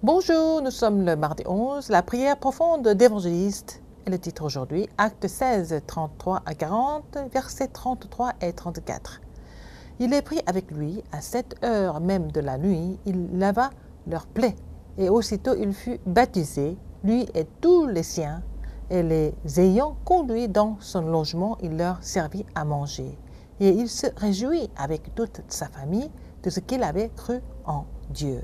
Bonjour, nous sommes le mardi 11, la prière profonde d'évangéliste est le titre aujourd'hui, acte 16, 33 à 40, versets 33 et 34. Il est pris avec lui, à 7 heures même de la nuit, il lava leurs plaies, et aussitôt il fut baptisé, lui et tous les siens, et les ayant conduits dans son logement, il leur servit à manger. Et il se réjouit avec toute sa famille de ce qu'il avait cru en Dieu.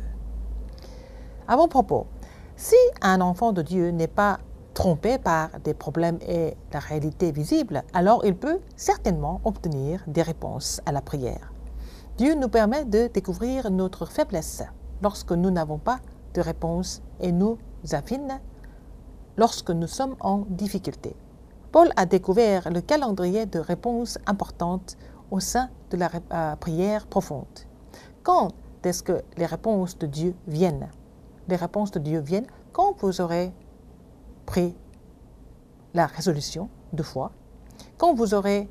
À bon propos, si un enfant de Dieu n'est pas trompé par des problèmes et la réalité visible, alors il peut certainement obtenir des réponses à la prière. Dieu nous permet de découvrir notre faiblesse lorsque nous n'avons pas de réponse et nous affine lorsque nous sommes en difficulté. Paul a découvert le calendrier de réponses importantes au sein de la prière profonde. Quand est-ce que les réponses de Dieu viennent? Les réponses de Dieu viennent quand vous aurez pris la résolution de foi, quand vous aurez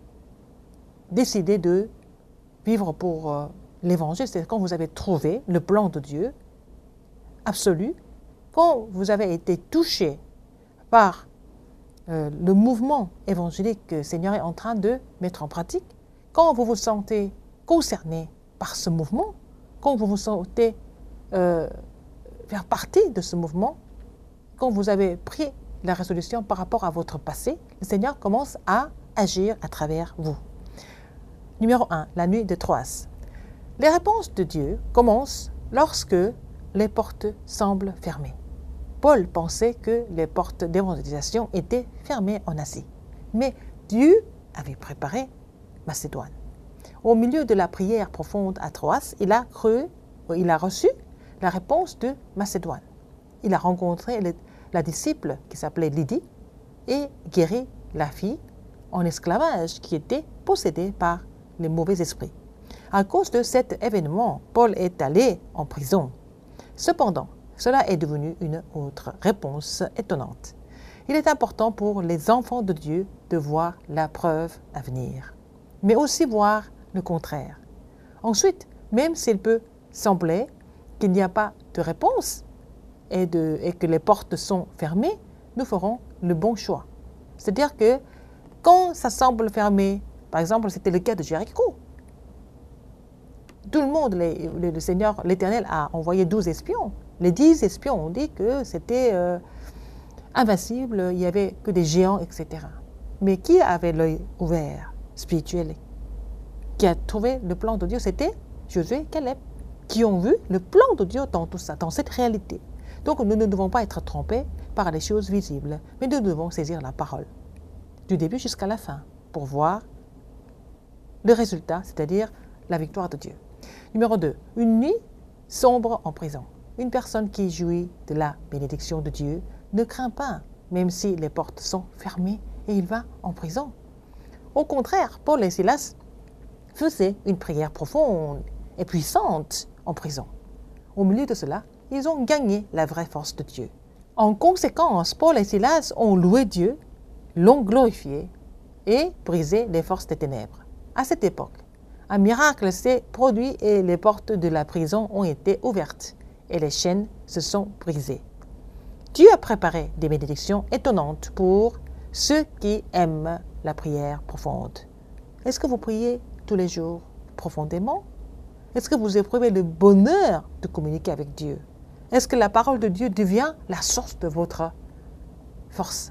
décidé de vivre pour l'évangile, c'est quand vous avez trouvé le plan de Dieu absolu, quand vous avez été touché par le mouvement évangélique que le Seigneur est en train de mettre en pratique, quand vous vous sentez concerné par ce mouvement, quand vous vous sentez faire partie de ce mouvement, quand vous avez pris la résolution par rapport à votre passé, le Seigneur commence à agir à travers vous. Numéro 1, la nuit de Troas. Les réponses de Dieu commencent lorsque les portes semblent fermées. Paul pensait que les portes d'évangélisation étaient fermées en Asie, mais Dieu avait préparé Macédoine. Au milieu de la prière profonde à Troas, il a reçu la réponse de Macédoine. Il a rencontré la disciple qui s'appelait Lydie et guéri la fille en esclavage qui était possédée par les mauvais esprits. À cause de cet événement, Paul est allé en prison. Cependant, cela est devenu une autre réponse étonnante. Il est important pour les enfants de Dieu de voir la preuve à venir, mais aussi voir le contraire. Ensuite, même s'il peut sembler qu'il n'y a pas de réponse et que les portes sont fermées, nous ferons le bon choix. C'est-à-dire que quand ça semble fermé, par exemple, c'était le cas de Jéricho. Tout le monde, le Seigneur, l'Éternel a envoyé 12 espions. Les 10 espions ont dit que c'était invincible, il n'y avait que des géants, etc. Mais qui avait l'œil ouvert, spirituel, qui a trouvé le plan de Dieu? C'était Josué et Caleb, qui ont vu le plan de Dieu dans tout ça, dans cette réalité. Donc nous ne devons pas être trompés par les choses visibles, mais nous devons saisir la parole, du début jusqu'à la fin, pour voir le résultat, c'est-à-dire la victoire de Dieu. Numéro 2, une nuit sombre en prison. Une personne qui jouit de la bénédiction de Dieu ne craint pas, même si les portes sont fermées et il va en prison. Au contraire, Paul et Silas faisaient une prière profonde et puissante en prison. Au milieu de cela, ils ont gagné la vraie force de Dieu. En conséquence, Paul et Silas ont loué Dieu, l'ont glorifié et brisé les forces des ténèbres. À cette époque, un miracle s'est produit et les portes de la prison ont été ouvertes et les chaînes se sont brisées. Dieu a préparé des bénédictions étonnantes pour ceux qui aiment la prière profonde. Est-ce que vous priez tous les jours profondément? Est-ce que vous éprouvez le bonheur de communiquer avec Dieu? Est-ce que la parole de Dieu devient la source de votre force?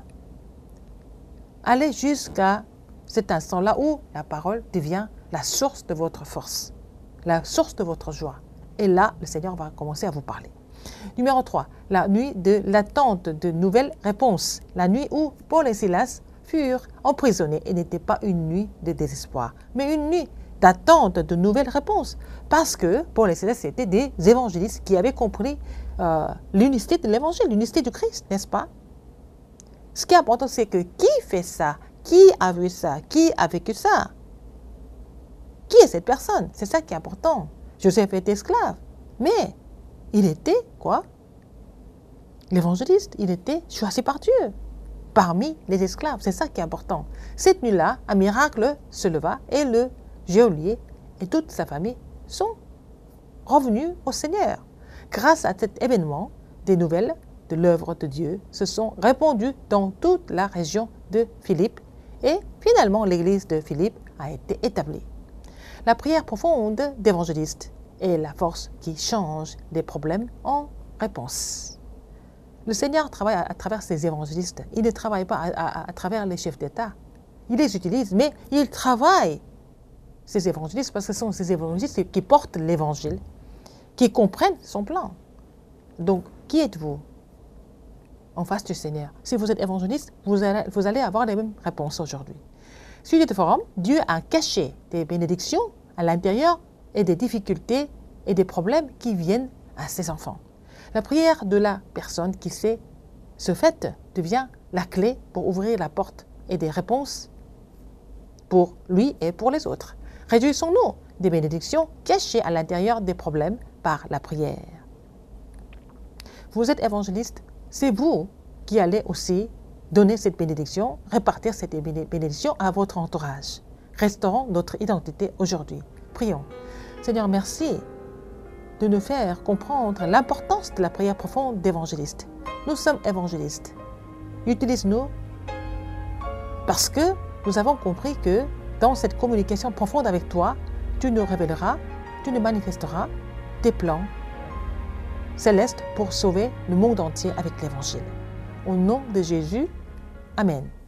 Allez jusqu'à cet instant-là où la parole devient la source de votre force, la source de votre joie. Et là, le Seigneur va commencer à vous parler. Numéro 3, la nuit de l'attente de nouvelles réponses. La nuit où Paul et Silas furent emprisonnés et n'était pas une nuit de désespoir, mais une nuit d'attente de nouvelles réponses. Parce que Paul et Silas étaient des évangélistes qui avaient compris l'unicité de l'évangile, l'unicité du Christ, n'est-ce pas? Ce qui est important, c'est que qui fait ça? Qui a vu ça? Qui a vécu ça? Qui est cette personne? C'est ça qui est important. Joseph était esclave, mais il était quoi? L'évangéliste, il était choisi par Dieu parmi les esclaves. C'est ça qui est important. Cette nuit-là, un miracle se leva et le geôlier et toute sa famille sont revenus au Seigneur. grâce à cet événement, des nouvelles de l'œuvre de Dieu se sont répandues dans toute la région de Philippe et finalement l'église de Philippe a été établie. La prière profonde d'évangéliste est la force qui change des problèmes en réponse. Le Seigneur travaille à travers ses évangélistes. Il ne travaille pas à travers les chefs d'État. Il les utilise, mais il travaille ces évangélistes parce que ce sont ces évangélistes qui portent l'évangile, qui comprennent son plan. Donc, qui êtes-vous en face du Seigneur? Si vous êtes évangéliste, vous allez avoir les mêmes réponses aujourd'hui. Suite de forum, Dieu a caché des bénédictions à l'intérieur et des difficultés et des problèmes qui viennent à ses enfants. La prière de la personne qui sait ce fait devient la clé pour ouvrir la porte et des réponses pour lui et pour les autres. Réjouissons-nous des bénédictions cachées à l'intérieur des problèmes par la prière. Vous êtes évangéliste, c'est vous qui allez aussi donner cette bénédiction, répartir cette bénédiction à votre entourage. Restaurons notre identité aujourd'hui. Prions. Seigneur, merci de nous faire comprendre l'importance de la prière profonde d'évangéliste. Nous sommes évangélistes. Utilise-nous parce que nous avons compris que dans cette communication profonde avec toi, tu nous révéleras, tu nous manifesteras tes plans célestes pour sauver le monde entier avec l'Évangile. Au nom de Jésus, Amen.